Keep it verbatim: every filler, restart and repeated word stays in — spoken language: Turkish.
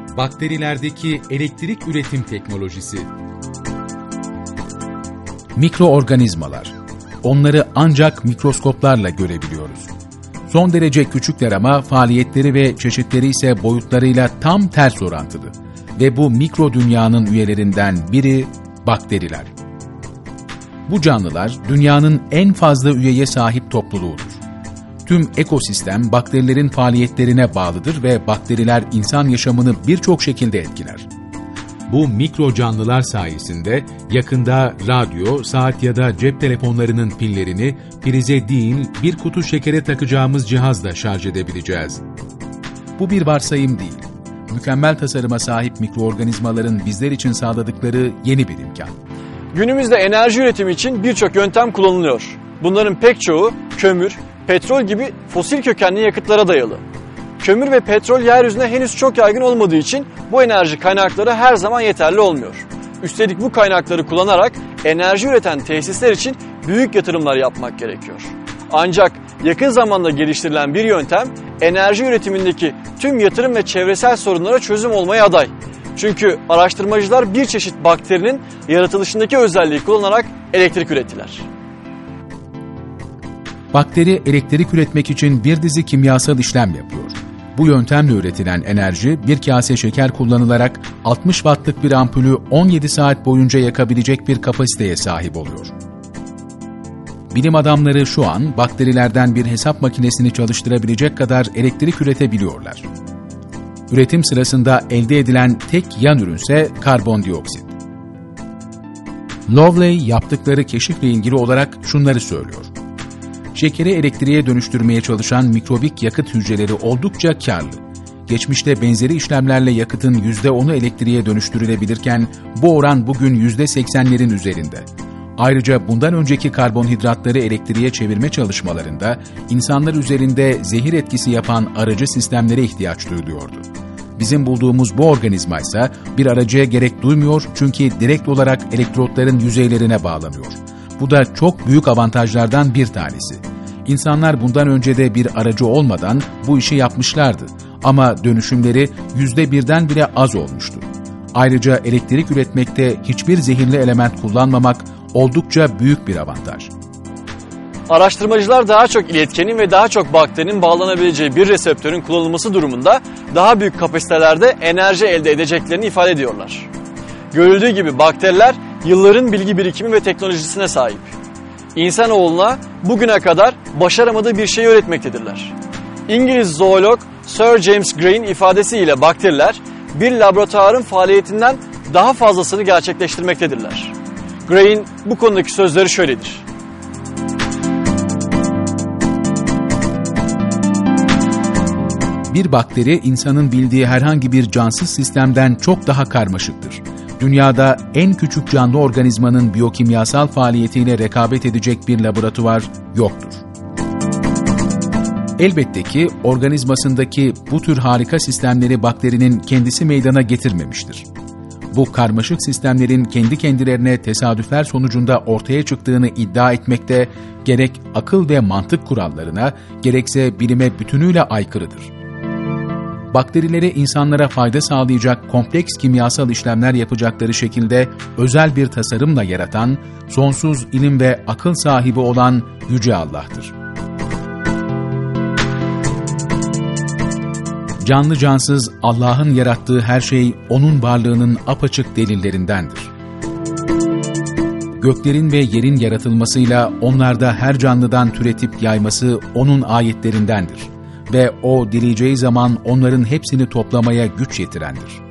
Bakterilerdeki elektrik üretim teknolojisi. Mikroorganizmalar. Onları ancak mikroskoplarla görebiliyoruz. Son derece küçükler ama faaliyetleri ve çeşitleri ise boyutlarıyla tam ters orantılı. Ve bu mikro dünyanın üyelerinden biri bakteriler. Bu canlılar dünyanın en fazla üyeye sahip topluluğudur. Tüm ekosistem bakterilerin faaliyetlerine bağlıdır ve bakteriler insan yaşamını birçok şekilde etkiler. Bu mikro canlılar sayesinde yakında radyo, saat ya da cep telefonlarının pillerini prize değil bir kutu şekere takacağımız cihazla şarj edebileceğiz. Bu bir varsayım değil. Mükemmel tasarıma sahip mikroorganizmaların bizler için sağladıkları yeni bir imkan. Günümüzde enerji üretimi için birçok yöntem kullanılıyor. Bunların pek çoğu kömür, petrol gibi fosil kökenli yakıtlara dayalı. Kömür ve petrol yeryüzünde henüz çok yaygın olmadığı için bu enerji kaynakları her zaman yeterli olmuyor. Üstelik bu kaynakları kullanarak enerji üreten tesisler için büyük yatırımlar yapmak gerekiyor. Ancak yakın zamanda geliştirilen bir yöntem enerji üretimindeki tüm yatırım ve çevresel sorunlara çözüm olmaya aday. Çünkü araştırmacılar bir çeşit bakterinin yaratılışındaki özelliği kullanarak elektrik ürettiler. Bakteri elektrik üretmek için bir dizi kimyasal işlem yapıyor. Bu yöntemle üretilen enerji bir kase şeker kullanılarak altmış wattlık bir ampulü on yedi saat boyunca yakabilecek bir kapasiteye sahip oluyor. Bilim adamları şu an bakterilerden bir hesap makinesini çalıştırabilecek kadar elektrik üretebiliyorlar. Üretim sırasında elde edilen tek yan ürünse karbondioksit. Lovell yaptıkları keşifle ilgili olarak şunları söylüyor. Şekeri elektriğe dönüştürmeye çalışan mikrobik yakıt hücreleri oldukça karlı. Geçmişte benzeri işlemlerle yakıtın yüzde onu elektriğe dönüştürülebilirken bu oran bugün yüzde seksenlerin üzerinde. Ayrıca bundan önceki karbonhidratları elektriğe çevirme çalışmalarında insanlar üzerinde zehir etkisi yapan aracı sistemlere ihtiyaç duyuluyordu. Bizim bulduğumuz bu organizma ise bir aracıya gerek duymuyor çünkü direkt olarak elektrotların yüzeylerine bağlanıyor. Bu da çok büyük avantajlardan bir tanesi. İnsanlar bundan önce de bir aracı olmadan bu işi yapmışlardı ama dönüşümleri yüzde birden bile az olmuştu. Ayrıca elektrik üretmekte hiçbir zehirli element kullanmamak oldukça büyük bir avantaj. Araştırmacılar daha çok iletkenin ve daha çok bakterinin bağlanabileceği bir reseptörün kullanılması durumunda daha büyük kapasitelerde enerji elde edeceklerini ifade ediyorlar. Görüldüğü gibi bakteriler yılların bilgi birikimi ve teknolojisine sahip. İnsanoğluna bugüne kadar başaramadığı bir şeyi öğretmektedirler. İngiliz zoolog Sir James Gray'in ifadesiyle bakteriler bir laboratuvarın faaliyetinden daha fazlasını gerçekleştirmektedirler. Gray'in bu konudaki sözleri şöyledir. Bir bakteri insanın bildiği herhangi bir cansız sistemden çok daha karmaşıktır. Dünyada en küçük canlı organizmanın biyokimyasal faaliyetiyle rekabet edecek bir laboratuvar yoktur. Elbette ki organizmasındaki bu tür harika sistemleri bakterinin kendisi meydana getirmemiştir. Bu karmaşık sistemlerin kendi kendilerine tesadüfler sonucunda ortaya çıktığını iddia etmekte gerek akıl ve mantık kurallarına, gerekse bilime bütünüyle aykırıdır. Bakterileri insanlara fayda sağlayacak kompleks kimyasal işlemler yapacakları şekilde özel bir tasarımla yaratan, sonsuz ilim ve akıl sahibi olan Yüce Allah'tır. Canlı cansız Allah'ın yarattığı her şey O'nun varlığının apaçık delillerindendir. Göklerin ve yerin yaratılmasıyla onlarda her canlıdan türetip yayması O'nun ayetlerindendir ve O dileyeceği zaman onların hepsini toplamaya güç yetirendir.